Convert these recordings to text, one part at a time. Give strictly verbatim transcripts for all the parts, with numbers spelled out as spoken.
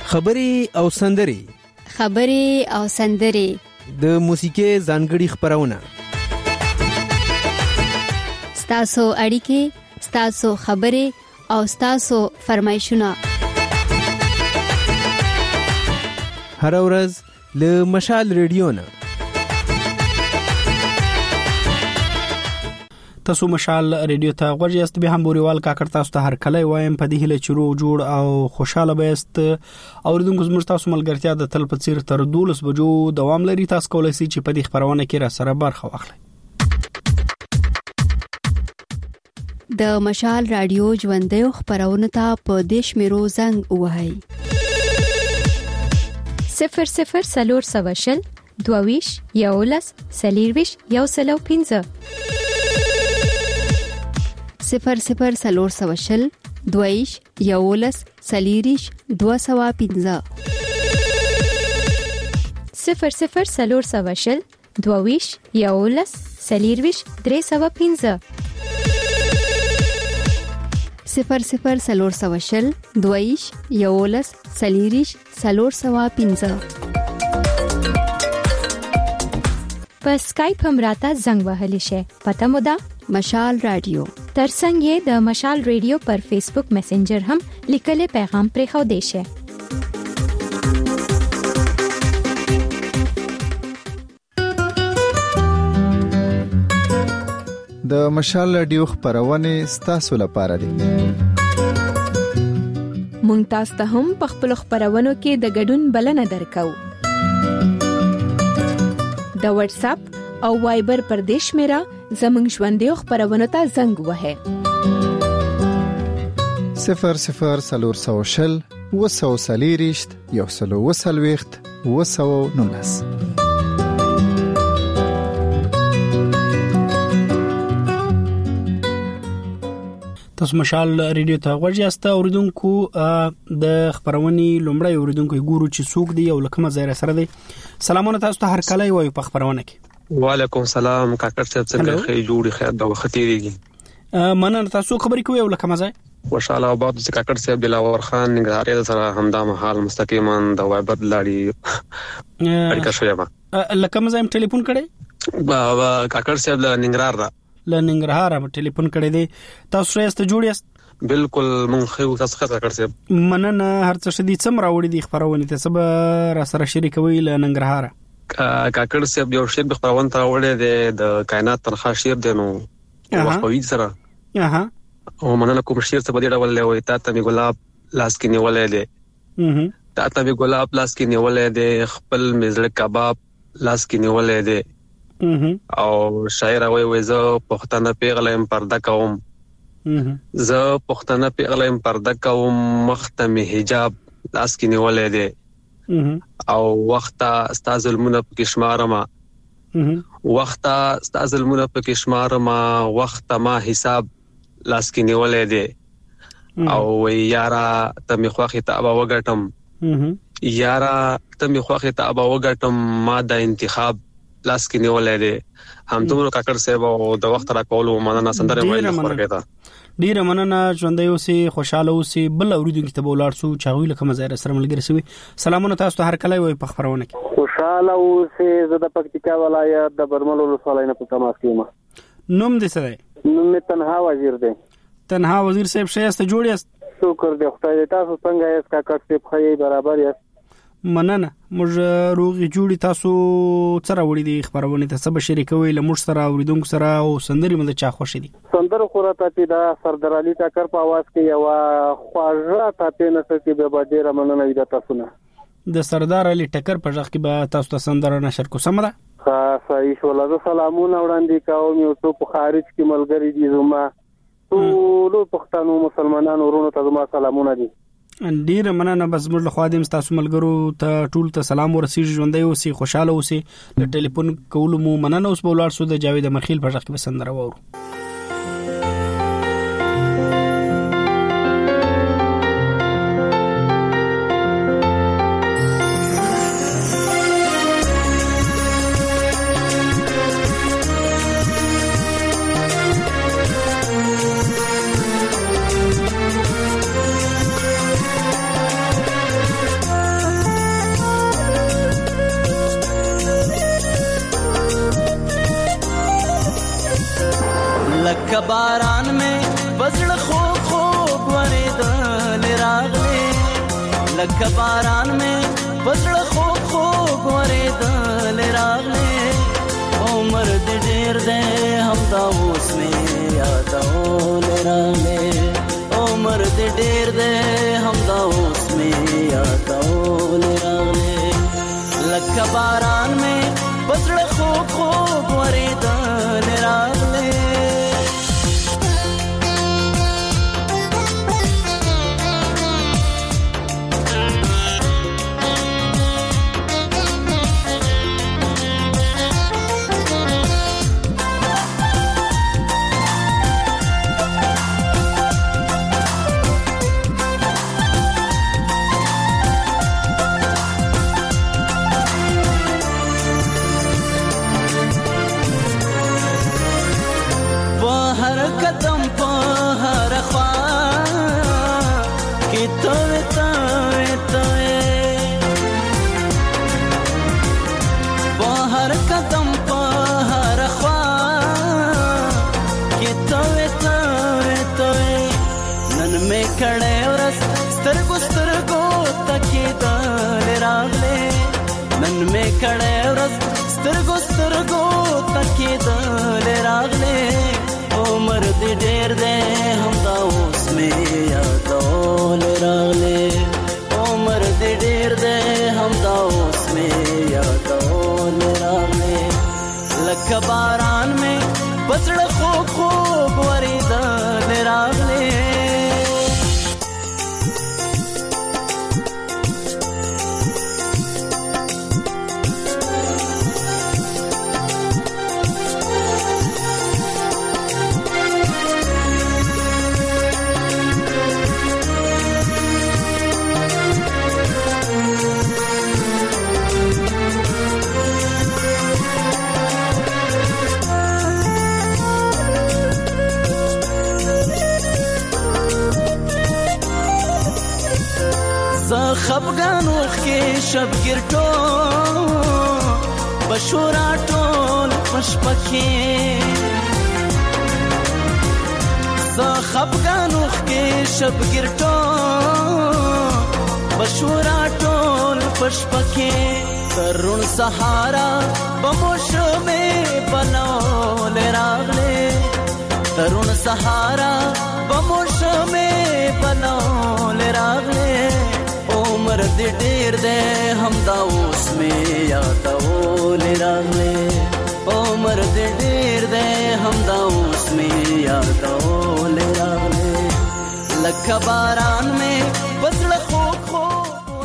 خبري او سندري خبري او سندري د موسیقي ځانګړي خبرونه ستاسو اړیکې ستاسو خبري او ستاسو فرمایشونه هر ورځ له مشال ریډیو نه تاسو مشال ریډیو ته غوړیاست به هم بوريوال کاکړ تاسو ته هر کله وایم په دې هله چرو جوړ او خوشاله بیاست اوریدونکو زموږ تاسو ملګرتیا د تل په څیر تر دولس بجو دوام لري تاسو کولای شئ چې په دې خبرونه کې را سره برخه واخلئ د مشال رادیو ژوندۍ خبرونه ته په دیش میرو زنګ وهاي صفر صفر سلور سواشل دوویش یولس سلیرویش یو سلو پینزه صفر صفر سلور سواشل دویش یولس سلیریش دو سوا پینزه صفر صفر سلور سواشل دوویش یولس سلیرویش درې سوا پینزه صفر صفر سلور سواشل دویش یولس سلیریش سلور سوا پینزه په سکایپ هم راته زنګ وهلی شي پته مو ده مشال رادیو ترڅنګ یې د مشال ریډیو پر فیسبوک میسنجر هم لیکلي پیغام پرې خو دی شي د مشال رادیو خبرونه ستاسو لپاره دي مونږ تاسو ته هم په خپل خبرونو کې د ګډون بلنه درکو د واتس اپ او وایبر پر دیش میرا زمنګ ژوندې خبرونه ته زنګ وهه صفر صفر سلور سوشل وسو سلیریشت یو سلو وسلويخت وسو نونس تاسو مشال ریډیو ته غوړیاست اوریدونکو د خبرونې لومړی اوریدونکو ګورو چې څوک دی او لکه مزه سره دی سلامونه تاسو ته هر کله وایو په خبرونه کې وعلیکم السلام کاکړ صاحب څنګه خې جوړی خیر دا وخت تیریږي مننه تاسو خبرې کوي او لکه مزه خوشاله آباد چې کاکړ صاحب دلاور خان نګهاري سره همدام حال مستقیما د وایبر لاړی اړیکه شوی ما لکه مزه ټلیفون کړي بابا کاکړ صاحب له ننګرهار را له ننګرهار ټلیفون کړي دي تاسو یې جوړیاست بالکل مونږ خو تاسو ښه کاکړ صاحب مننه هر څه شدي څم راوړي دي خبرونه ته سبا را سره شریکوي له ننګرهار کاکړ صاحب یو شعر به خبرونه راوړي د کائنات تنخوا شعر دی نو وقوی سره اها او مننه کوم شعر څه بدی ډول وي تا ته می ګلاب لاس کې نیولې دي اها تا ته می ګلاب لاس کې نیولې دي خپل مزړه کباب لاس کې نیولې دي او شاعر وای وای زه پښتنه پیغلم پرده کوم زه پښتنه پیغلم پرده کوم مختم حجاب لاس کې نیولې دي او وخت استاد ظلمونه په شمارما وخت استاد ظلمونه په شمارما وخت ما حساب لاس کې نیولې دي او یارا ته می خوخه ته ابا وګټم یارا ته می خوخه ته ابا وګټم ما د انتخاب لاس کې نیولې دي هم دومره کاکړ صاحب او د وخت را کولو مننه سندره وایي خبر کړه ډیره مننه ژوندۍ اوسې خوشاله اوسې بل اوریدونکو ته بولاړ سو چاوي لکه مزه سره ملګری سوي سلامونه تاسو ته هر کله وي په خبرونه کې خوشاله اوسې زه د پکتیکا ولایت د برمل ولسوالۍ نه په تماس کې یم نوم دې څه دی نوم می تنها وزیر دی تنها وزیر صاحب شایسته جوړیاست شکر دی خدای دې تاسو څنګه یې کاکړ صاحب خې برابر یاست مننه موږ روغي جوړي تاسو سره وړي دي خبرونه ته سبا شریکوي له موږ سره اوریدونکو سره او سندري مده چا خوشي دي سندره خورته چې دا سردار علي ټکر په आवाज کې یو خواږه ته نه سکي به ډیره مننه وي تاسو نه د سردار علي ټکر په ځخ کې به تاسو ته سندره نشر کو سمره ها صحیح ولله سلامونه وړاندې کوم یو څو په خارج کې ملګری دي زما ټول پښتنو مسلمانانو ورونو ته زما سلامونه دي ډیر مننه بس موږ له خادم تاسو ملګرو ته ټول ته سلام ورسیږي ژوندۍ اوسې خوشاله اوسې د ټلیفون کول مو مننه اوس بولار سو د جاوید مرخیل په ځخ کې بسندره وورو لکه باران مې بزړه خوږ خوږ ورېدل راغلې لکه باران مې بزړه خوږ خوږ ورېدل راغلې عمر دې ډېر دی همدا اوس مې یادول راغلې عمر دې ډېر دی همدا اوس مې یادول راغلې لکه باران مې بزړه خوږ خوږ ورېدل راغلې قدم په هر خوا کې ته ته ته په هر قدم په هر خوا کې ته ته ته نن مې کړه ورس سترګو سترګو تکي دل راغلې نن مې کړه ورس سترګو سترګو تکي دل راغلې عمر دې ډېر دی همدا اوس مې یادول راغلې عمر دې ډېر دی همدا اوس مې یادول راغلې لکه باران مې بزړه خوږ خوږ ورېدل راغلې خفګان وخې شبګیر ټول بشورا ټول پشپکې زه خفګان وخې شبګیر ټول بشورا ټول پشپکې ترون سهارا بموشمې بنول راغلې ترون سهارا بموشمې بنول راغلې عمر دې ډېر دی همدا اوس مې یادول راغلې عمر دې ډېر دی همدا اوس مې یادول راغلې لکه باران مې بزړه خوږ خوږ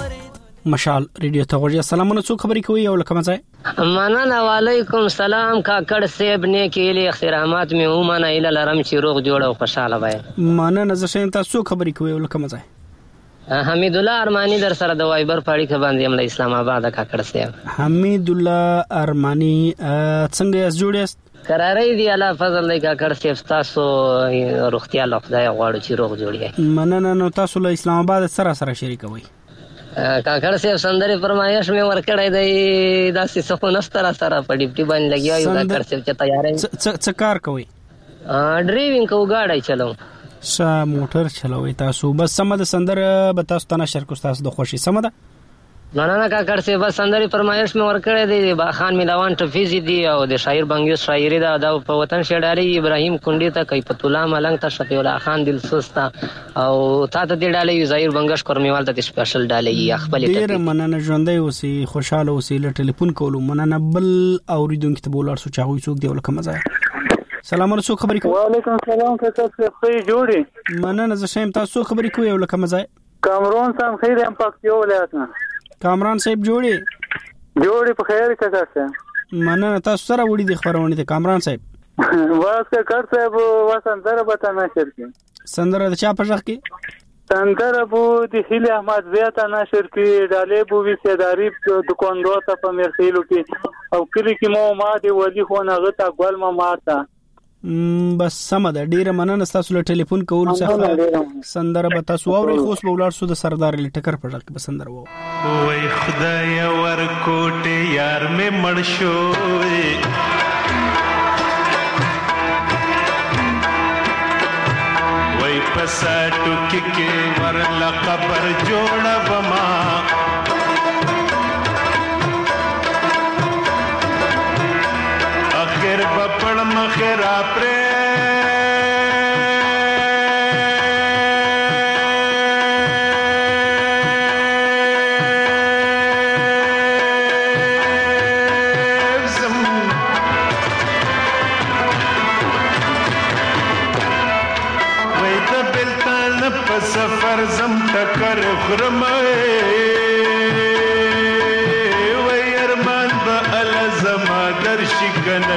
مشال ریډیو ته غوړي سلامونه څو خبرې کوي او لکه مزه مننه وعلیکم سلام کاکړ صاحب نه کېلې احترامات مې ومنه اله لرم چې روغ جوړ او خوشاله وای مننه زه شین تاسو خبرې کوي او لکه مزه حمید الله ارمانی در سره د وایبر پاړی کې باندې هم له اسلام آباد کاکړ صاحب حمید الله ارمانی څنګه یې جوړیست قرارې دی الله فضل دی کاکړ صاحب تاسو روغتیا له خدای غواړو چې روغ جوړی مننه نو تاسو له اسلام آباد سره سره شریکوي کاکړ صاحب سندري فرمایش مې ورکړې دی دا څه خو نستره سره په ډیپټي باندې لګیا یو کاکړ صاحب چې تیارې څه کار کوي ډرایوینګ کو گاډي چلو ش موټر چلوي تاسو بس سم د سندر به تاسو ته نشر کو تاسو د خوشي سم ده نه نه کاکړ صاحب بس سندري فرمایش مې ورکړې دی با خان ملوان ټفیزي دی او د شاعر بنګیو شاعري دا د وطن شډاري ابراهيم کونډي ته کوي پتولا ملنګ ته شفیع الله خان دل سستا او تا ته دی ډالې ظاهر بنگش کورمیوال ته سپیشل ډالې خپل ته ډیر مننه ژوندۍ اوسې خوشاله اوسې له ټلیفون کولو مننه بل اوریدونکو ته بولار سو چاوي څوک دی ولکه مزه سلام علیکم خبرې کوم وعلیکم السلام تاسو څه جوړی مننه زه شیم تاسو خبرې کوي ولکه مزه کامرون سم خیر ام پکتیو ولایت کامران صاحب جوړي جوړي په خیر کې تاسو مننه تاسو سره وړي د خبرونه ته کامران صاحب واسه کار صاحب واسندره به تاسو شرکې سندره د چا په ځخ کې سندره بو د هیله احمد بیا ته نشر کې ډالې بو وی سیداری دکاندار ته په مرسیلو کې او کلی کې مو ما دی ولی خو نه غته ګل ما مارتا بس سم ده ډیره مننه تاسو له ټلیفون کول څخه سندره به تاسو اوري خو په ولر سو د سردار لټکر په ځل کې بسندر وو وای خدای ور کوټه یار مې مړ شو پساتو کې ورلا قبر جوړ بما اخر بپړ مخرا پر سفر زم ټکر خرمه وای ارمان به ال زما درشي کنه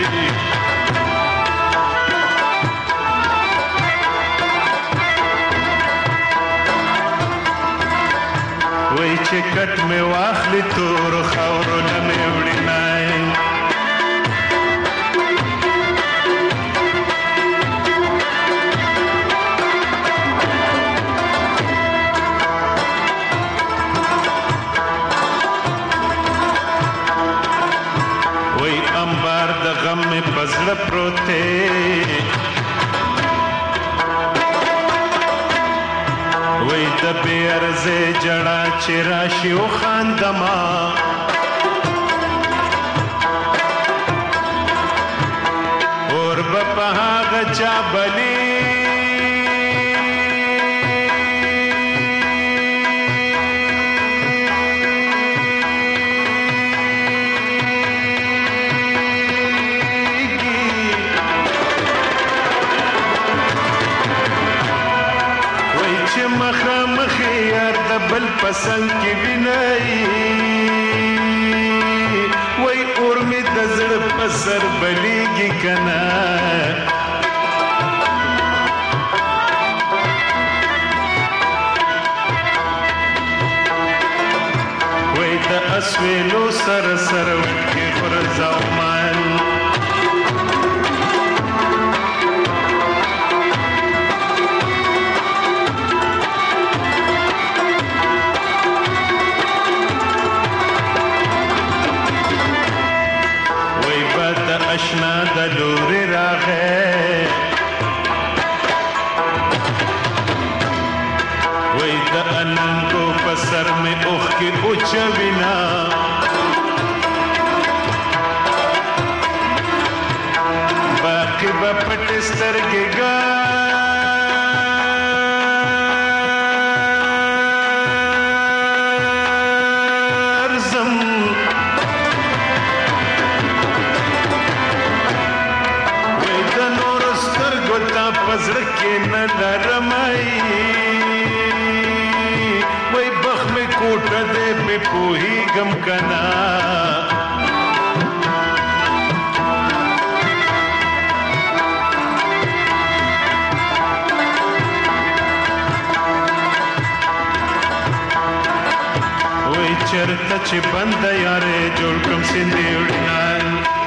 وای چې کټ می واخلې تور خاورو نه می وړي نه غم میں پزړه پروته وای د بیرزه جڑا چراشی او خاندما اور بپها غچا بلی بل پسند کی وینای وای اور می د زړه پسر بلیږي کنا وای د اسویلو سر سر کې غرزاو مان اشنا د لور راغې وای د اننګو پسر می اوخ کې اوچوینا باقی په پټ سترګې ګا پزړه کې نه لرمای وای بخ می کوټه دې په پوهی غم کنا وای چرته چې بند یارې جوړ کوم سیندې وړنال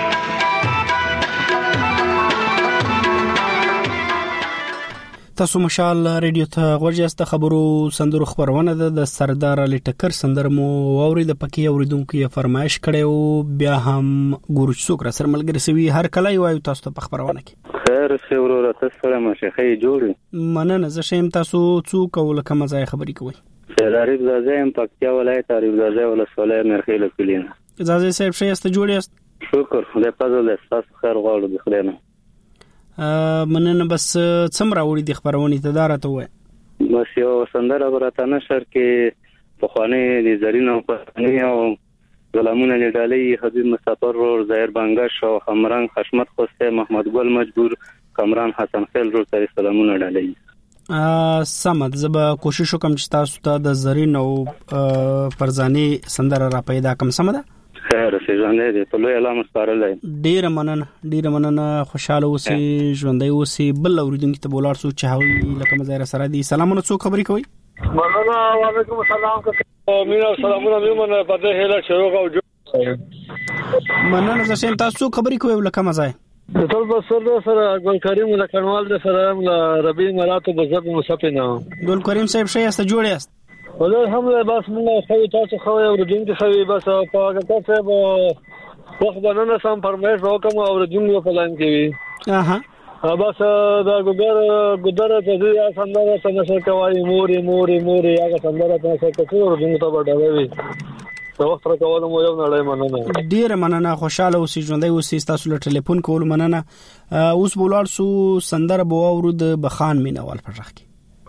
تاسو مشال ریډیو ته غوړیاست خبرو سندرو خبرونه ده د سردار علي ټکر سندر مو اورید پکې اوریدونکو یې فرمایش کړو بیا هم ګورچ سوکر سر ملګری سوي هر کله وایو تاسو ته خبرونه کې خیر سی ورور تاسو سره مشخې جوړي مننه زه شیم تاسو څوک ول کوم ځای خبرې کوي سردار زازه ام پکتیا ولایت عارف زازه ولسوالۍ مرخیل کلین زازه صاحب شې است جوړیاست شکر خدای پزله تاسو خیر غواړو د خدای نه مننه بس څومره وړي د خبرونه ته دارته وای بس یو سندره برته نشر کې په خوانه د زرینو په او غلامونه لډالۍ حبیب مسافر ور ظاهر بنگش او حمران خشمت خوسته محمد ګل مجبور کمران حسن خیل ور سره سلامونه ډالۍ ا سمد زبا کوشش وکم چې تاسو ته د زرین او فرزاني سندره را پیدا کوم سمده خیر سي ژوندې دي په لوی علامه سپارلای ډیر مننه ډیر مننه خوشاله اوسئ ژوندې اوسئ بل اوریدونکو ته بولار سو چاوي لکه مزایر سره دي سلامونه څو خبرې کوي مننه وعلیکم السلام مینا سلامونه میمنه په دې هله شروع او مننه زه تاسو خبرې کوي لکه مزای ټول بسر سره ګل کریم له کنوال سره ربي مراتو بزرګ مصفینا ګل کریم صاحب شې است جوړی است ولر هم بس موږ خو تاسو خو یو ورډینګ ته شوی بس په هغه څه به وخت باندې سم فرمایش وکم او ورډینګ په پلان کې وي اها بس دا ګودر ګودر ته دې سندره ته نشه کوي موري موري موري هغه سندره ته نشه کوي دغه ته وډوي ته وخت راکول مو یو نه مننه ډیر مننه خوشاله اوسې ژوندۍ اوسې تاسو له ټلیفون کول مننه اوس بولار سو سندره بو اورود بخان مینوال پر راخي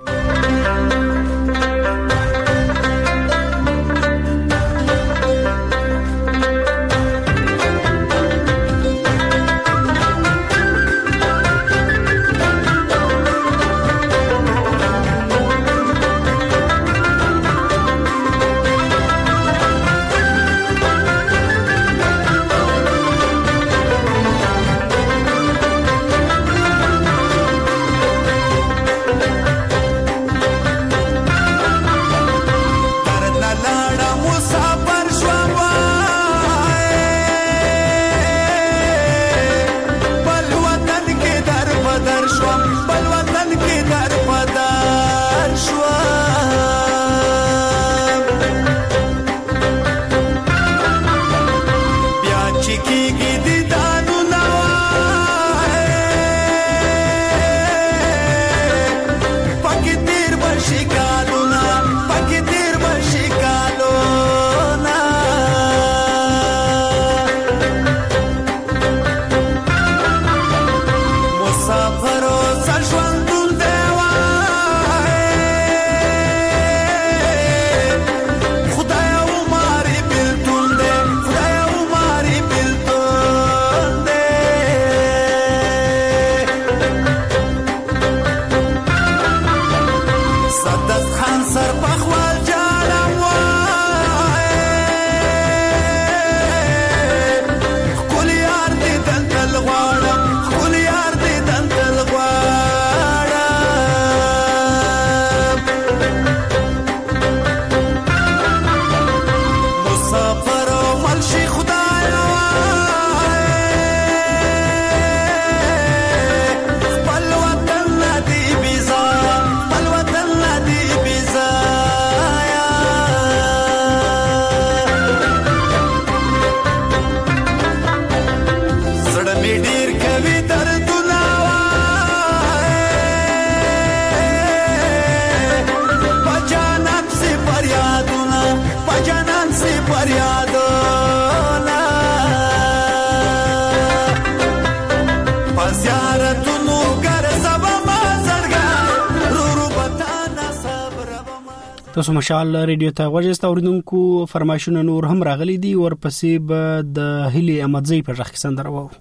تاسو مشال ریډیو ته غوښتل اوریدونکو فرمایشونه نور هم راغلي دي ورپسې به د هلي احمدزی پر رخ سندره وو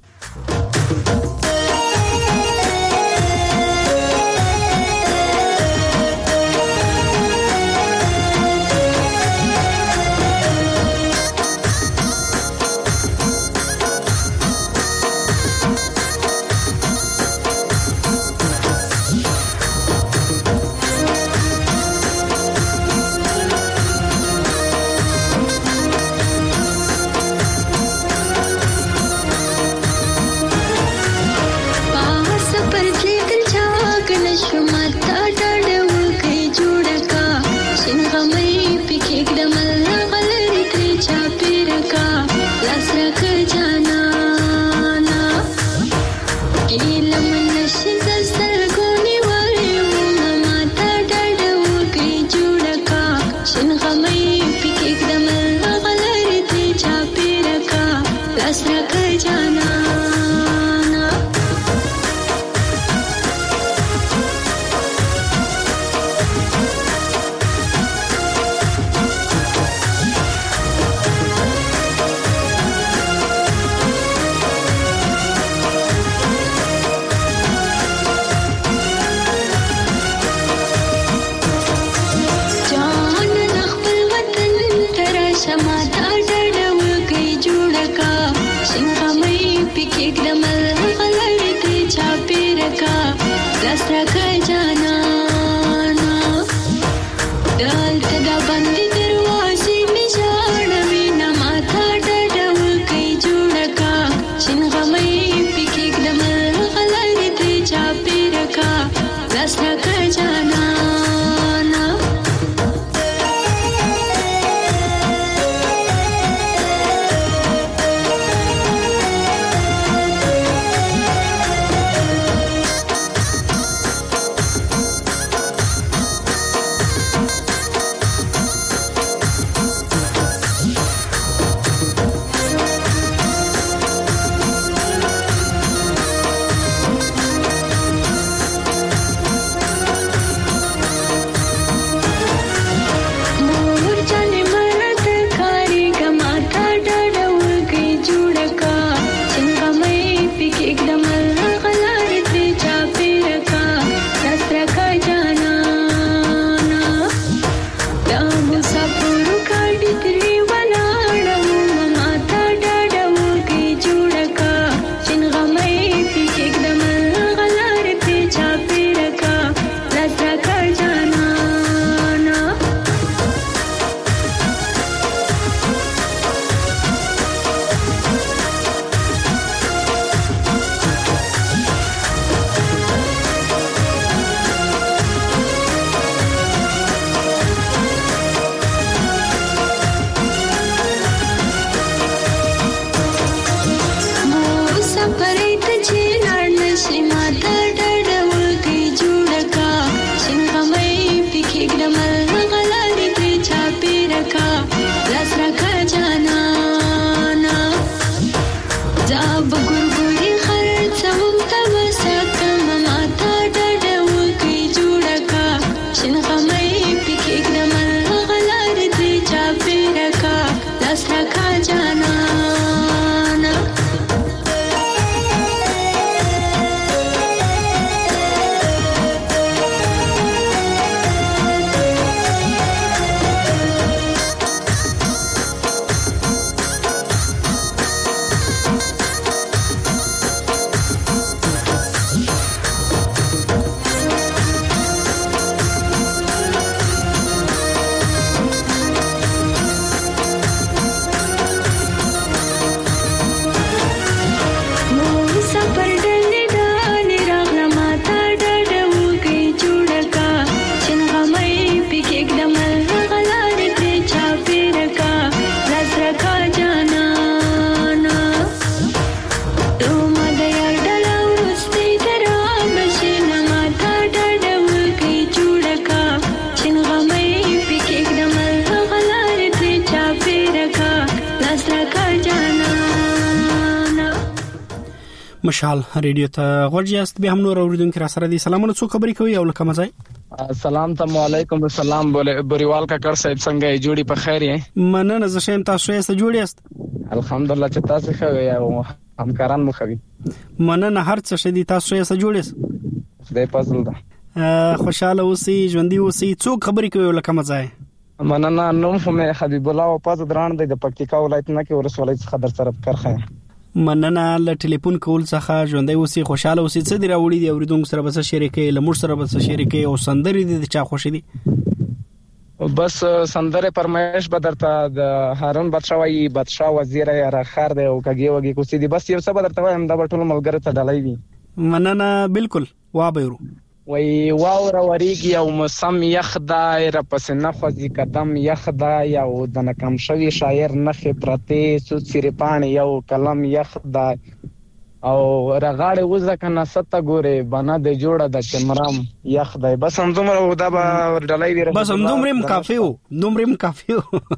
مشال ریډیو ته غوړیاست به هم نور اوریدونکو را سره دي سلامونه څو خبرې کوي او لکه مزای سلام ته علیکم السلام بوریوال کاکړ صاحب څنګه جوړی په خیر یې مننه زه شیم تاسو یې جوړ یاست الحمدلله چې تاسو ښه یې او همکاران مو خوي مننه هر څه شدي تاسو یې جوړ یاست خدای پازل ده خوشاله اوسئ ژوندۍ اوسئ څو خبرې کوي لکه مزای مننه نوم هم حبیب الله او پاز دران د پکتیکا ولایت نه کې ورسولای څخه در سره کرخه مننه له ټلیفون کول څخه ژوندۍ اوسئ خوشاله اوسئ څه دی راوړي دی اوریدونکو سره بس شریکي لمر سره بس شریکي او سندري دي چا خوشي دي بس سندره پرمایش بدرته د هارون بادشاہي بادشاہ وزیر یا خار دی او کګي وګي کوسي دي بس یو څه بدرته وایم دا ټول ملګری ته ډالای وي مننه بالکل وابېرو وی واور وریږي او موسم یخ دای را پس نه خوځي قدم یخ دای او د نکم شوی شاعر نخې پرته سو چیرپان یو کلم یخ دای او رغاړې وزه کنه ست ګوره بنا د جوړه د چمرام یخ دای بس هم دومره دا به ډلای ویره بس هم دومره کافیو دومره کافیو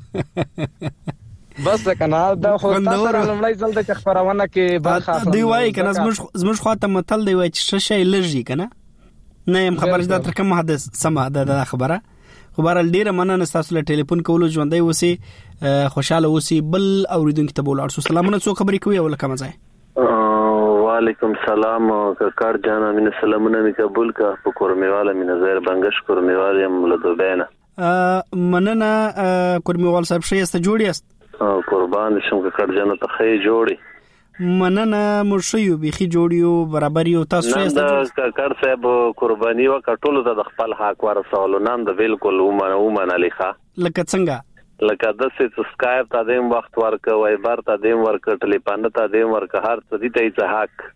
بس کنه دا خو تاسو لمړی ځل د خبرونه کې برخه دی وای کنه زموږ زموږ خواته متل دی وای چې شې لږی کنه نه يم خبر ده تر کوم حدث سم ده خبره خبر ډیره مننه تاسو له ټلیفون کولو ژوندۍ اوسئ خوشاله اوسئ بل اوریدونکو ته بول ارسو سلامونه څو خبرې کوي او لکه مزای وعلیکم السلام کاکړ جان امین سلامونه می قبول کا په کورمیواله می نظر بنگش کورمیواله م له دوبینه مننه کورمیوال صاحب شې است جوړی است قربان شم کاکړ جان ته خې جوړی مننه مرشیو بيخي جوړیو برابر یو تاسو یې د کاکړ صاحب قرباني وکټولو د خپل حق ورسولو نن د بالکل ومنه ومنه لیکه لکه څنګه لکه د سبسکرایب ته دیم وخت ورک وایبر ته دیم ورک ټلیفون ته دیم ورک هر څه دي ته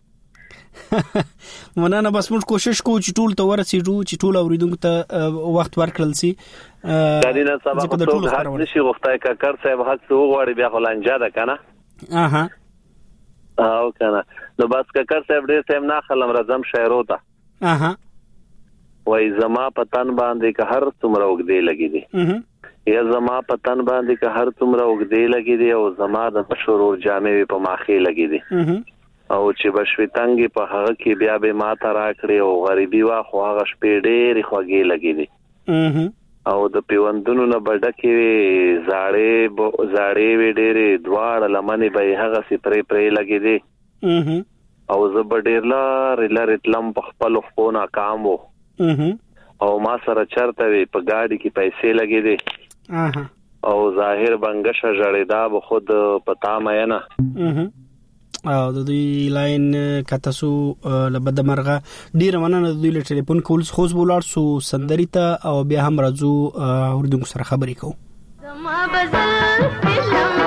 حق مننه بس موږ کوشش کوو چې ټول ته ورسېږو چې ټول اوریدونکو ته وخت ورکړل سي کارینه سبا ټول حق نشي غوښتای کاکړ صاحب حق څو غواړي بیا خلانجا ده کنه اها او کنه نو بس کاکړ صاحب دې سم نه خلم رزم شاعرو ته اها وای زما پتن باندې که هر څومره وګدې لګې دي یا زما پتن باندې که هر څومره وګدې لګې دي او زما د مشورور جامې په ماخې لګې دي او چې بشوي تنګي په هغه کې بیا به ما ته راکړي او غریبي وا خو هغه شپې ډېرې خوږې لګې دي او د پیوندونو نه بډکې زاړې زاړې وی ډېرې دواړه لمنې به هغه سي پرې پرې لګې دي او زه به ډېر لارې لارې تلم په خپلو خپو ناکام وو او ما سره چرته وي په ګاډي کې پیسې لګې دي او ظاهر بنګشه ژړېدا به خود پتا مې نه او د دوی لاین کتاسو لبد مرغه ډیر مننه د دوی له ټلیفون کول خوځ بولار سو سندري ته او بیا هم راځو اوردونکو سره خبرې کوو زما بزل فلم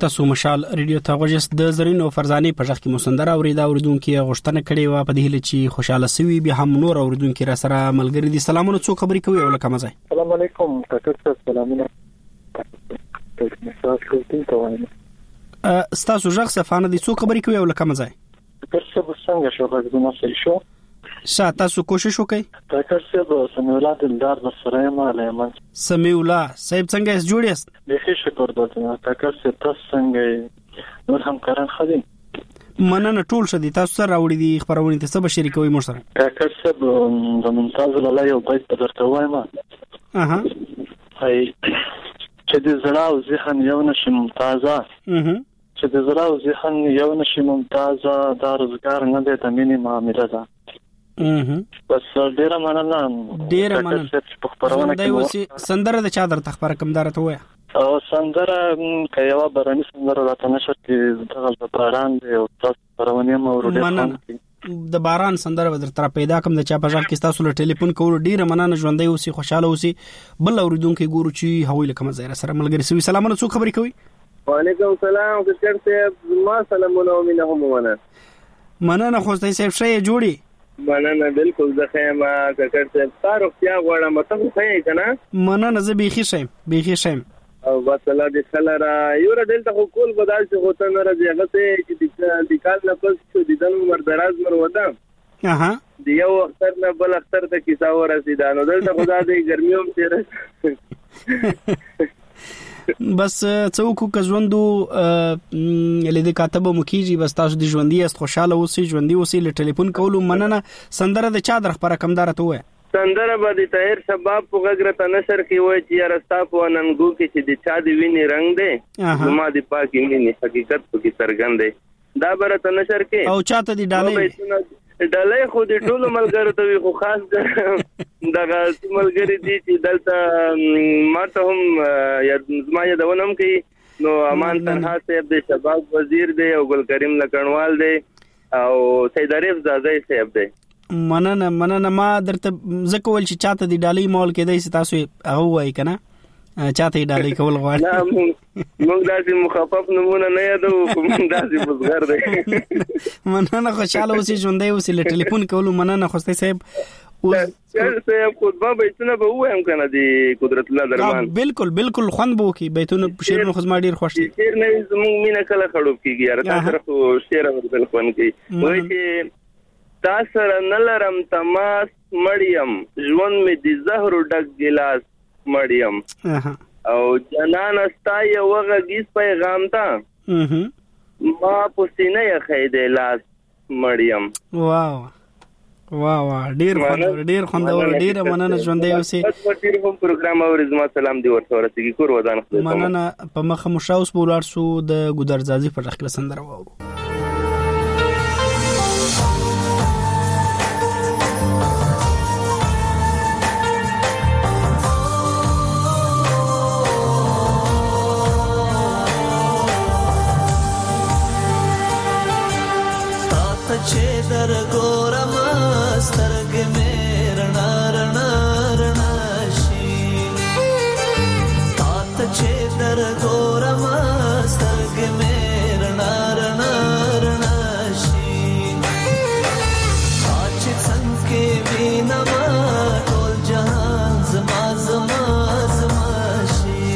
تاسو مشال ریډیو ته غوښست د زرینو فرزاني په ځخ کې مسندره اوریدا اوریدونکو غوښتنه کړې و په دې هله چې خوشاله سوي به هم نور اوریدونکو را سره ملګری دي. سلامونه، څو خبرې کوي او لکه مزه. السلام علیکم تاسو سلامونه. تاسو ځخ صفانه دي، څو خبرې کوي او لکه مزه. تاسو څنګه شو غوښتنه سره شو؟ شا تاسو کوشش وکړئ. تاسو به سمیولا دلدار سره ما لمن سمیولا صاحب څنګه اس جوړیست؟ به ښه شکر درته. تاسو تاسو څنګه نور هم کاران خدي؟ مننه ټول شدي. تاسو سره راوړي دي خبرونه ته سبا شریکوي مو سره. تاسو د ممتاز لاله یو بیت په درته وایم. اها هاي چې د زړه او ذهن یو نشي ممتازه. اها چې د زړه او ذهن یو نشي ممتازه دا روزګار نه دی د مینې معاملې ده. اها بس ډیره مننه. ډیره مننه. په خبرونه کې وسی سندره د چا درته خبره کوم دارته وای او سندره کيوا براني سندره راته نشر کې دغه د باران دی او تاسو خبرونه مو ورته د باران سندره به درته پیدا کوم د چا په ځخ کې تاسو له ټلیفون کول ډیره مننه. ژوندۍ اوسې خوشاله اوسې. بل اوریدونکو ګورو چې هوی لکه مزه سره ملګری سوي. سلامونه، څو خبرې کوي؟ وعلیکم السلام. کچرته ما سلامونه ومنهم مننه. مننه خو ستاسو صاحب شې جوړي. مننه بالکل زه ما ککړته تاسو بیا غواړم تاسو ښه کنه. مننه زه بيخي شم بيخي شم او وصله د خلرا یو را دلته خو کول بدل څه هوته نه راځي هغه ته چې د کال نه پس چې د دنو مردراز مر وته. اها دی یو اختر نه بل اختر ته کیسه ورسیدا نو دلته خدا دې ګرمیوم تیر بس څوک کو ژوندو لیدې کاتبه مکیږي. بس تاسو د ژوندۍ است خوشاله اوسئ، ژوندۍ اوسئ. له ټلیفون کولو مننه. سندره د چا در خبره کم دارته وای؟ سندره به د طاهر شباب په غږرته نشر کې وای چې رستا په ننګو کې چې د چا دی ویني رنگ دی زما د پاکي مینې حقیقت په کې څرګند دی. دا برته نشر کې او چاته دی ډالې ډالې خو د ټولو ملګرو ته وي خو خاص دغه ملګری دي چې دلته ماته هم یا زما یادونم کوي. نو امان تنها صاحب د شباب وزیر دی او ګل کریم لکنوال دی او سید عارف زاده صاحب دی. مننه مننه. ما درته زکه ول چې چاته دی ډالې مول کې دی تاسو هغه وای کنه چاته ډالې کول غواړي. موږ داسې مخفف نمونه نه یادو موږ داسې بزګر دی. مننه خوشاله اوسې ژوندۍ اوسې. له ټلیفون کولو مننه خوسته صاحب. صاحب خطبه بیتونه به وایم کنه دی قدرت الله درمان. بالکل بالکل خوند بو کی بیتونه شعرونه خو زما ډیر خوښ دي. شعر نه زموږ مینه کله خړوب کیږي یاره تاسو خو شعر ورته خوند کی وای چې تاسو نلرم تماس مړیم ژوند می د زهر ډک ګلاس مړیم او جنان استای وغه گیس پیغام تا ما پوسینه خیدې لاس مړیم. واو واو ډیر خوند ډیر خوند ډیر مننه. ژوندۍ اوسې. ډیر هم پروګرام او زما سلام دی ورته ورسېږي کور ودان. مننه. په مخه مشاوس بولار سو د ګودرزازي پر خپل سندره وورو. چې در ګورم سترګې مې رڼا رڼا رڼا شي. تاته چې در ګورم سترګې مې رڼا رڼا رڼا شي. چې څنګه وینم ټول جهان زما زما زما شي.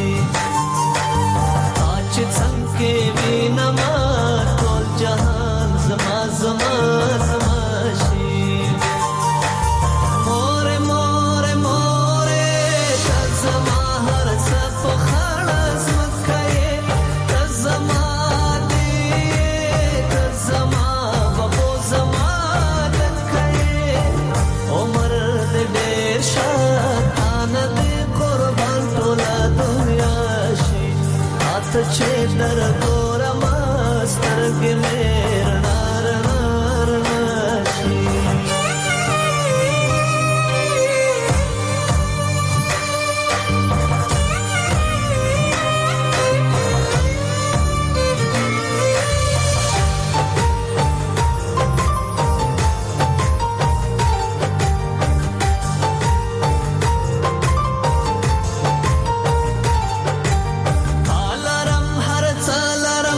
چې څنګه وینم ټول جهان زما زما زما شي. مور مور مور تزما هر څه په خړز مکه تزما دې تزما بابو زما دکه عمر دې ډېر شان دې قربان ټول دنیا شي. اته چې در ګورم سترګې مې رڼا رڼا رڼا شي. لرم هر څه لرم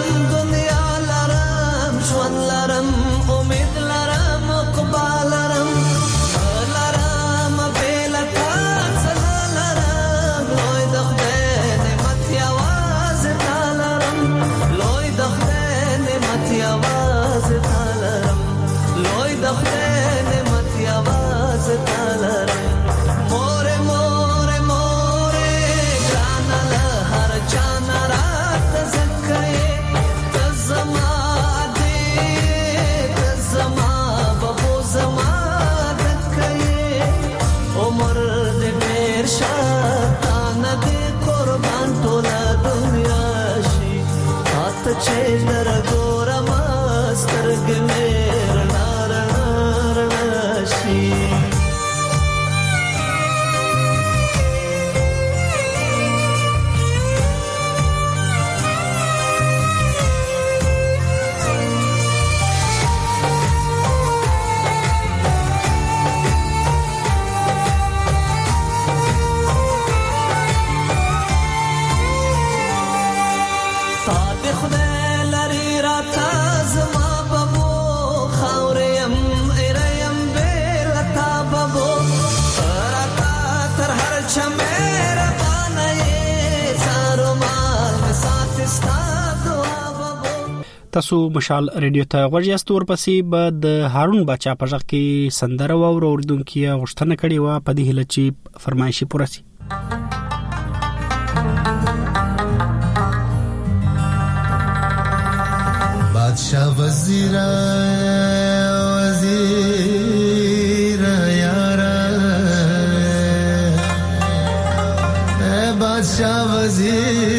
تاسو مشال ریډیو ته غوږی است ورپسې به د هارون بچا په ځخ کې سندره و اوریدونکو غوښتنه کړې و په دې هله چې فرمایشي پوره شي. بادشاہ وزیر وزیر یارا اے بادشاہ وزیر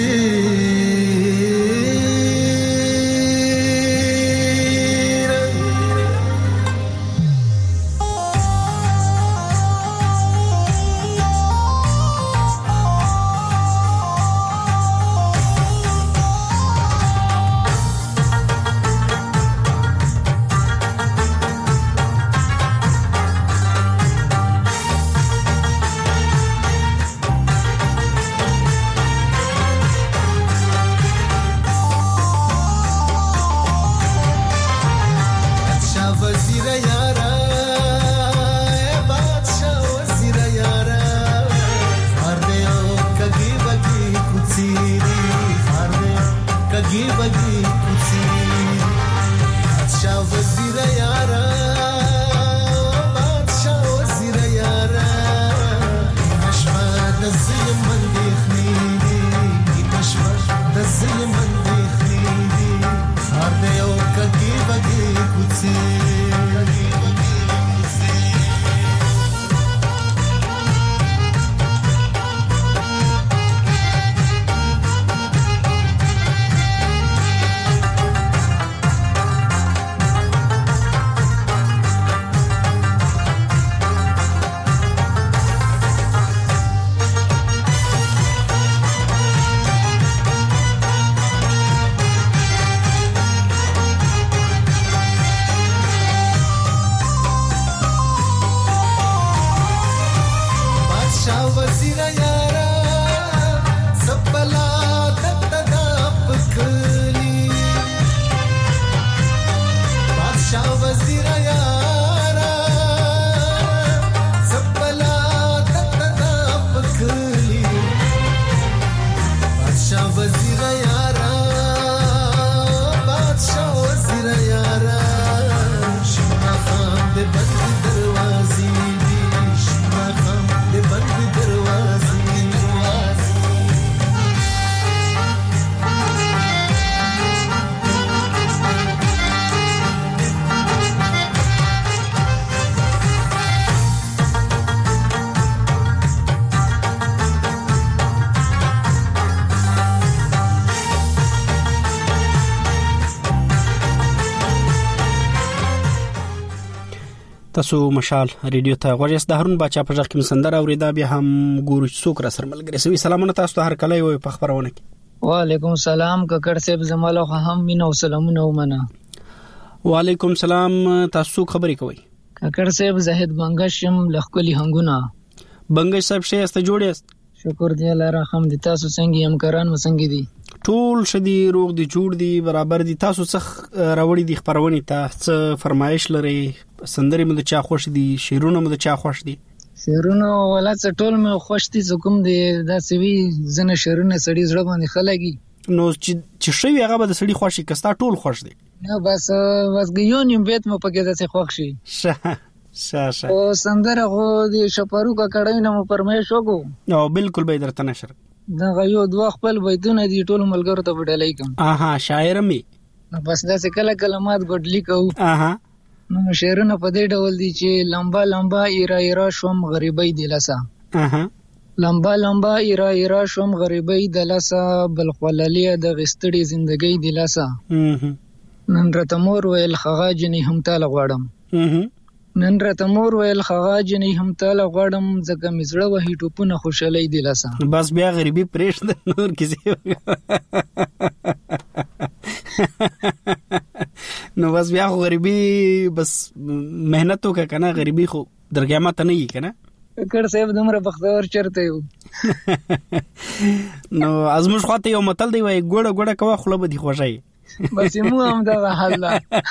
تاسو مشال ریډیو ته غوږی است. د هارون بچا په ځخ کې سندره اوریدا بیا هم ګورو څوک را سره ملګری سوي. سلامونه تاسو ته هر کله یو په خبرونه کې. وعلیکم السلام ککړ صاحب زماله خو هم مين او سلامونه ومنه. وعلیکم السلام تاسو خبرې کوي. ککړ صاحب زاهد بنگشم لخکلی هنګونه. بنگش صاحب شه است جوړی است. شکر دی الله رحم دي. تاسو څنګه همکاران وسنګ دي؟ ټول شدي روغ دي جوړ دي برابر دي. تاسو څخه راوړي دي خبرونه ته څه فرمایش لري؟ سندري مده چا خوش دي؟ شیرونه مده چا خوش دي؟ شیرونه ولا څه ټول مې خوش دي. کوم دي دا سوي زنه شیرونه سړي زړه باندې خلګي. نو چې چې شوی هغه به د سړي خوشي کستا ټول خوش دي. نه بس واسګیون بیت مې پکې د څه خوښ شي. شه شه شه. او سندره غو دي شپارو کا کړای نه مې پرمېش وګو. او بالکل به درته نشر. دا غيو دوه خپل بیتونه دي ټول ملګرو ته وډلای کوم. اها شاعر مې. نو بس دا څه کله کلمات ګډلی کو. اها نو شعرونه په دې ډول دي چې لمبا لمبا ایرا ایرا شوم غریبۍ دلسا. اها لمبا لمبا ایرا ایرا شوم غریبۍ دلسا بل خللې د غستړي ژوندۍ دلسا. اها نن رته مور ویل خغاجنی هم تعالی غواړم. اها نن رته مور ویل خغاجنی هم تعالی غواړم ځکه مزړه وهی ټوپونه خوشالۍ دلسا. بس بیا غریبي پرېښ د نور کیسه. نو بس بیا غریبي بس مهنت وکړه کنه. غریبي خو درګامه ته نه یې کنه. کړه صاحب دمر بختور چرته یو. نو ازموږ خواته یو متل دی وای ګوړه ګوړه کوه خپل به دی خوشای. بس مو هم دا حل.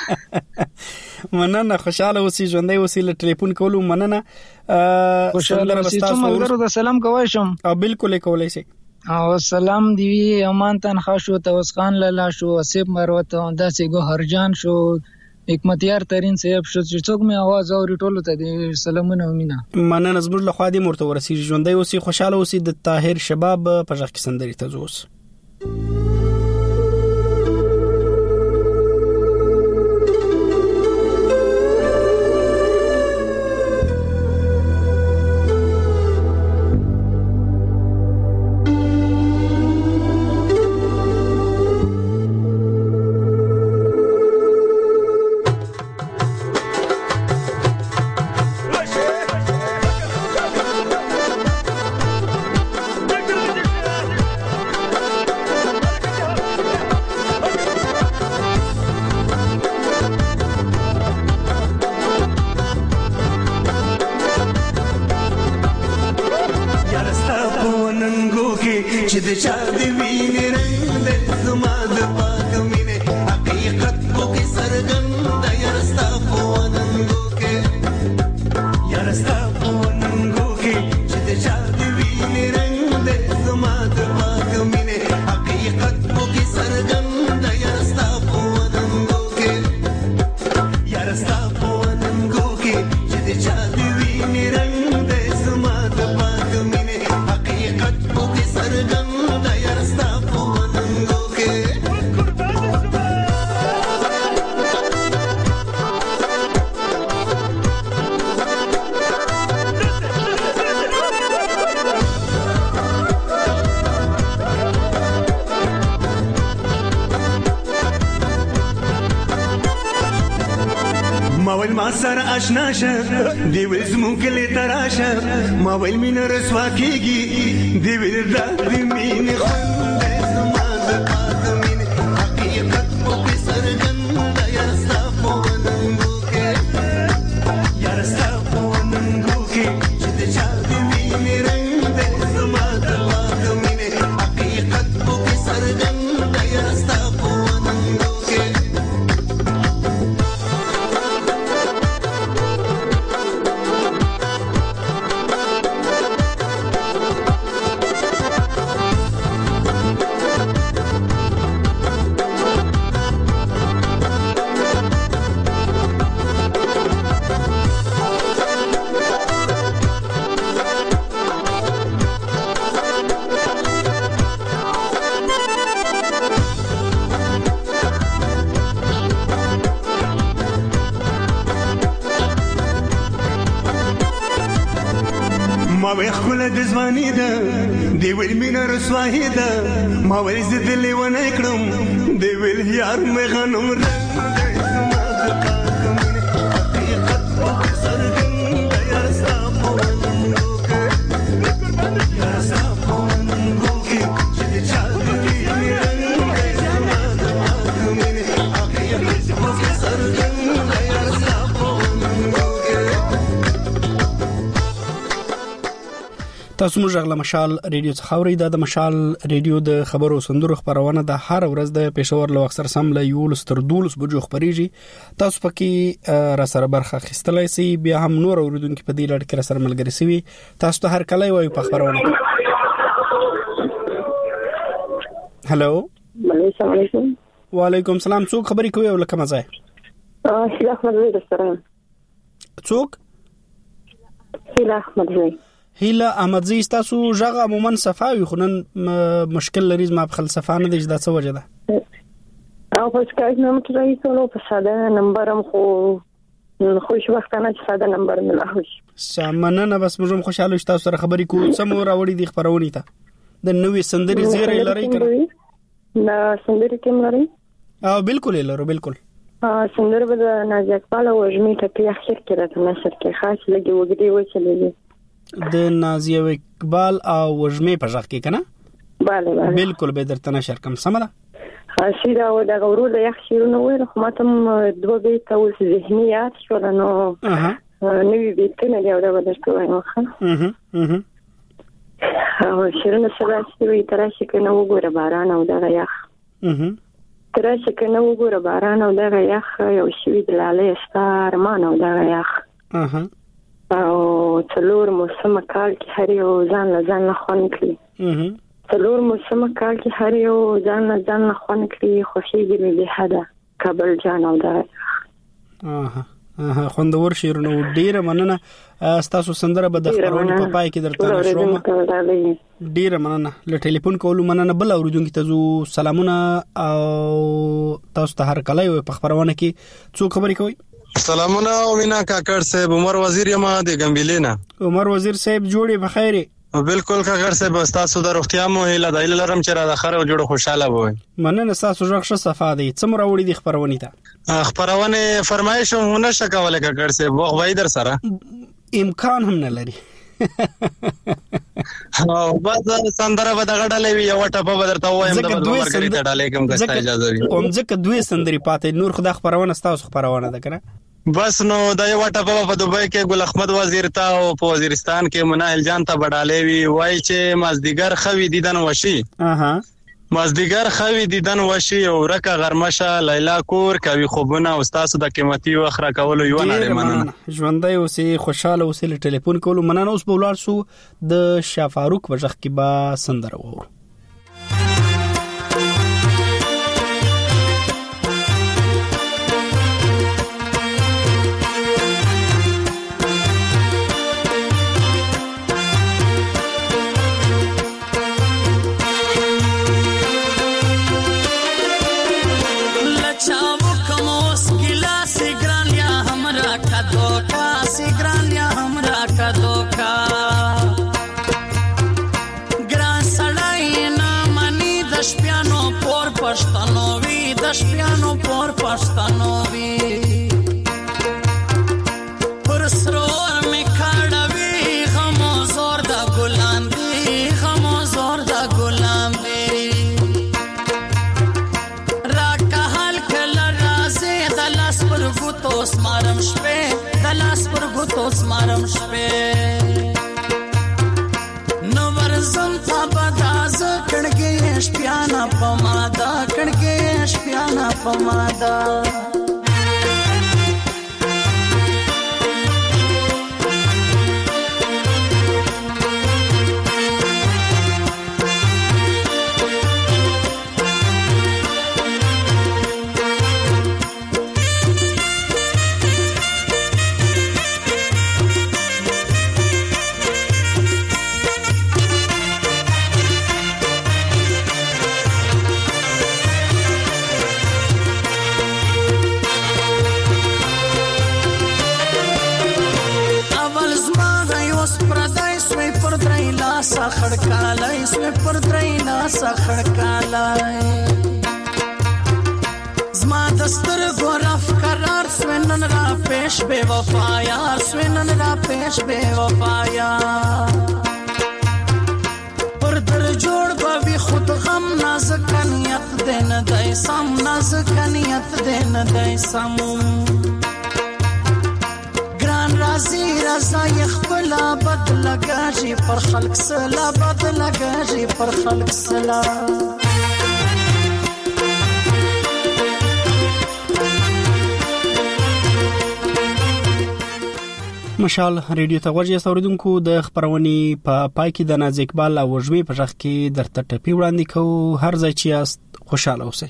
مننه خوشاله اوسې ژوندۍ اوسې له ټلیفون کولو مننه. خوشاله اوسې ته ملګرو ته سلام کوی شم. او بالکل کولای شي. او سلام دی امان تنخوا شو توس خان لالا شو اسیب مروت داسې گوهر جان شو حکمتیار ترين صاحب شو چې څوک می आवाज اوري ټولو ته دي سلامونه ومینا مننه زموږ له خوا دې مرته ورسیږي ژوندۍ اوسې خوشاله اوسې د طاهر شباب په ځخ کې سندري ته زوس آشنا شه دی ویل زمون کلی تراشه ما ویل مین رسوا کیږي دی ویل دا دی مين خوند زما د قدمین حقیقت مو په سرګند یا ستاسو وننګو کې یا ستاسو وننګو کې چې د چا دی مين رنگ زما د قدمین حقیقت مو په سرګند یا ستاسو وننګو کې ما وی خپل د ځواني ده دی ویل مینه رسوایی ده ما وی زه د لیونه کړم دی ویل یار مې غنم رنګ زما د قدمین حقیقت په سرګند یا ستاسو وننګو کې یا ستاسو وننګو کې چې د چا دی رنګ زما د قدمین حقیقت په سرګند یا ستاسو وننګو کې تاسو موږ غلا مشال ریډیو څخه اورئ دا د مشال ریډیو د خبرو سندرو خبرونه د هر ورځ د پېښور لو اکثر سم له یول ستر دولس بجو خبريږي تاسو پکې را سره برخه خستلای سي بیا هم نور اوریدونکو په دې لړ کې را سره ملګری سي تاسو ته هر کله وایو په خبرونه هالو السلام علیکم وعلیکم السلام څوک خبرې کوي او لکه مزه اه هیله احمد زوی درسره څوک هیله احمد زوی هیله احمدزی تاسو ژغه عموما صفاوي خو نن مشکل لري ما په خلصفانه د اجازه څه وجه ده او په سکایپ نوم ترای سولو په ساده نمبر هم خو خوش وختانه چې ساده نمبر ملهوش سامنه بس موږ خوشاله شته تاسو سره خبرې کوو سم راوړي د خبرونه ته د نوې سندري زیری لري کړه دا سندري کوم لري او بالکل لرو بالکل ا سندر به نازک پاله وجمي ته په اخر کې راته نشر کې خاص لګي وګړي وچلې د نازیه اقبال او وجمي په ځخ کې کنه bale bale بالکل به درته نشر کوم سمره خاصه او د غورو د یخ شیرونه ویل خو ماته دوه بیت او ذهنیات شو نو اها نوې بیتونه دی او دا ورته وایم خو اها اها او شیرونه سره چې تراشي کنه وګوره باران او دا یخ اها تراشي کنه وګوره باران او دا یخ یو شوی د لاله ستار مان او دا یخ اها او څلور موسم کال کې هر یو ځان له ځان له خون کړی اها څلور موسمه کال کې هر یو ځان نه ځان نه خوند کړي خوښيږي مې به حدا کابل جان او دا اها اها خوندور شیرونه ډیره مننه تاسو سندره به د خبرونې په پای کې درته نشوم. ډیره مننه له ټلیفون کولو مننه. بل اوریدونکو ته زو سلامونه او تاسو ته هر کله یو په خبرونه کې څو خبرې کوي. سلامونه وینا کاکړ صاحب عمر وزیر یم د ګمبلینا. عمر وزیر صاحب جوړي بخیره. بالکل کاکړ صاحب تاسو د روغتیا مو هیله د ایل لرم چې را د خره جوړ خوشاله وي. مننه تاسو ژغه صفه دي څومره وړي د خبرونه ته خبرونه فرمایش مونږ نشه کولای کاکړ صاحب وغه وای در سره امکان هم نه لري. او بس سندره به دغه ډلې وي یو ټپه به درته وایم د مرګري ته ډلې کوم که اجازه وي کوم ځکه دوی سندري پاتې نور خدای خبرونه تاسو خبرونه ده کنه. بس نو د یو ټپه په دوبۍ کې ګل احمد وزیر ته او په وزیرستان کې مناهل جان ته بډالې وی وای چې مازدیګر خوي دیدن وشي. اها مازدیګر خوي دیدن وشي او رکه غرمشه لیلا کور کوي خوبونه او تاسو د قیمتي وخره کولو یو نه مننه. ژوندۍ اوسې خوشاله اوسې ټلیفون کولو مننه. اوس په ولار سو د شافاروق وجخ کې با سندره وو. شپیانو پور پښتنوي پر سرور می کاړوي غمو زور د ګلان دی غمو زور د ګلان دی را کهل کله رازه د لاس پر ګوتو سمارم شپه د لاس پر ګوتو سمارم شپه نو ورزم تا بداز کړګې شپیانا پمادا کړګې شپیانا پمادا خړکالای سو پر درېنا سخړکالای زما دستر ګورف قرار سوینن را پېښ بے وفایا سوینن را پېښ بے وفایا پر در جوړ بوي خود غم نازکنیت دین دای سم نازکنیت دین دای سم رازی رضا یخبلا بد لگاجی پر خلق سلا بد لگاجی پر خلق سلا مشال ریډیو ته ورجه اوریدونکو د خبرونې په پا پای کې د ناز اقبال او وجمي په ځخ کې درته ټپی وړاندې کو. هر ځای چې است خوشاله اوسئ.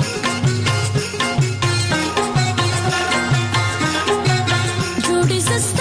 This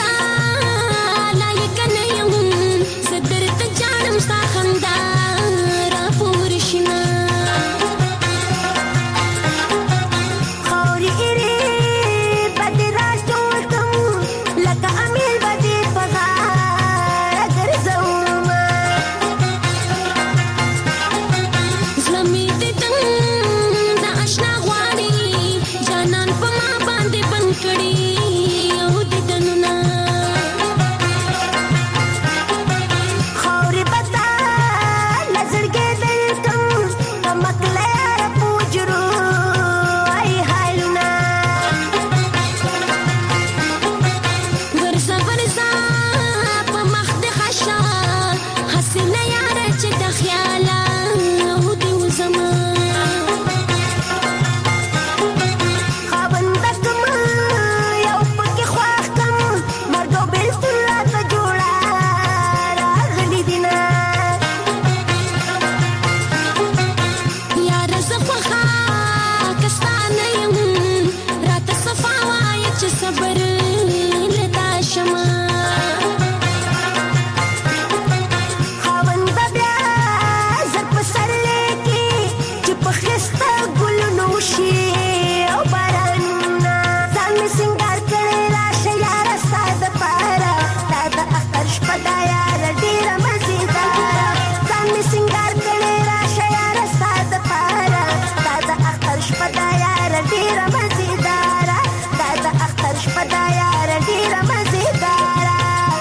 صبر لتا شما خاوند بیا زر پسر لیکی چې په خسته ګلونو شي او بارانونه ځان مې سنګار کړی راشه یاره ستا دپاره دا د اختر شپه ده یاره ډېره مزېداره ځان مې سنګار کړی راشه یاره ستا دپاره دا د اختر شپه ده یاره ډېره مزېداره دا د اختر شپه ده یاره ډېره مزېداره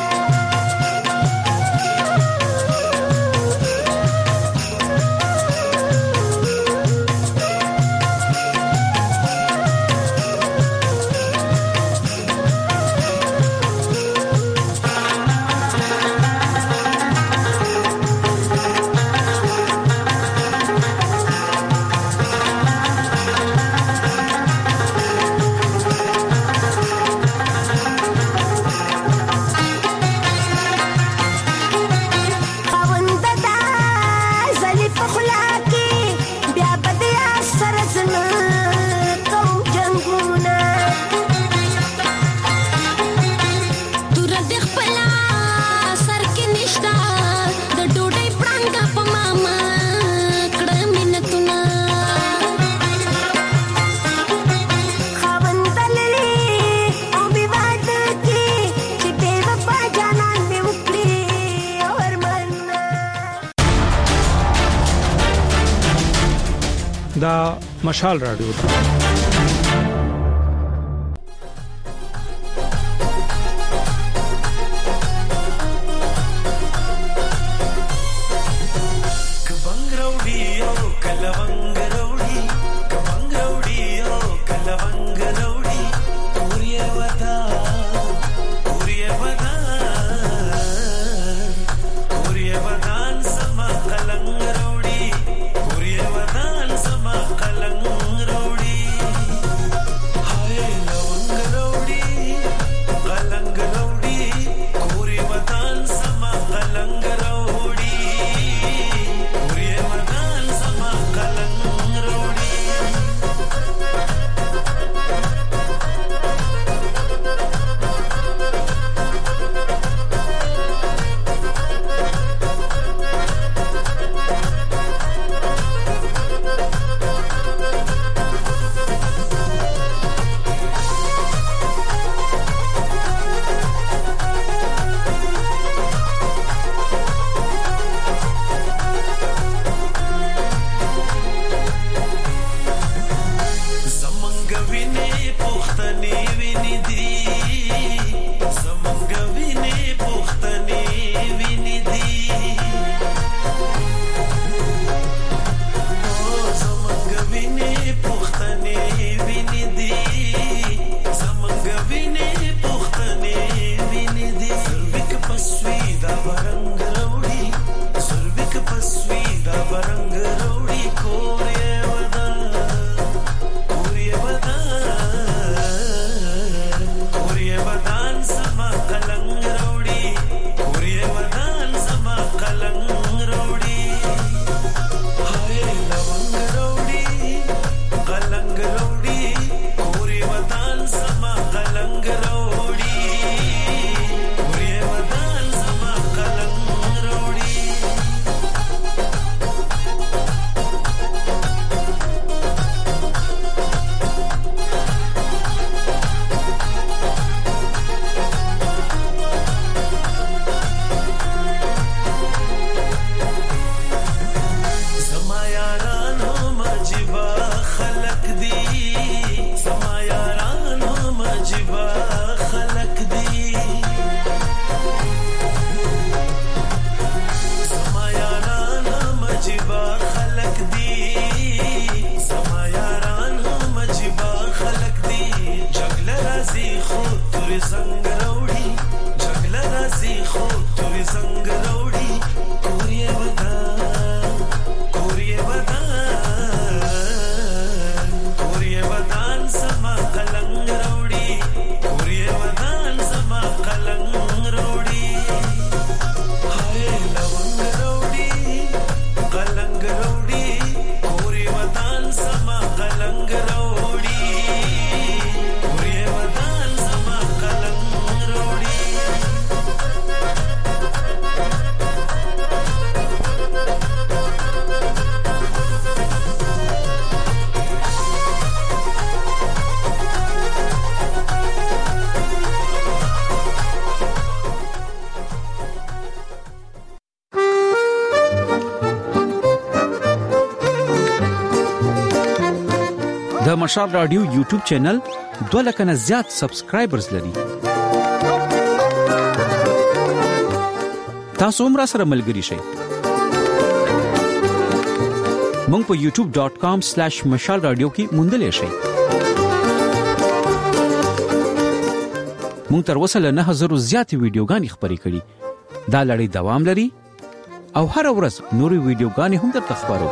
دا مشال رادیو ده مشال رادیو یوټیوب چینل دوه لک نه زیات سبسکرایبرز لري. تاسو هم را سره ملګري شئ. مونږ په یوټیوب ډاٹ کام سلیش مشال رادیو کې موندلې شئ. مونږ تر اوسه له نه هزار زیاتې ویډیوګانې خپرې کړي. دا لړۍ دوام لري او هر ورځ نورې ویډیوګانې هم درته خپرو.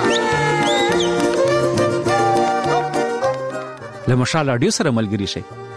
له مشال رادیو سره ملګري شئ.